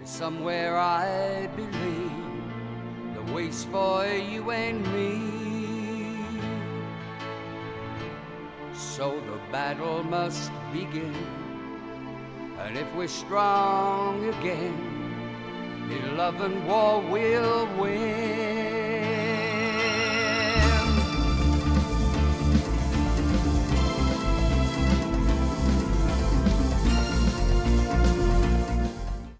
is somewhere I believe that waits for you and me. So the battle must begin, and if we're strong again, the love and war will win.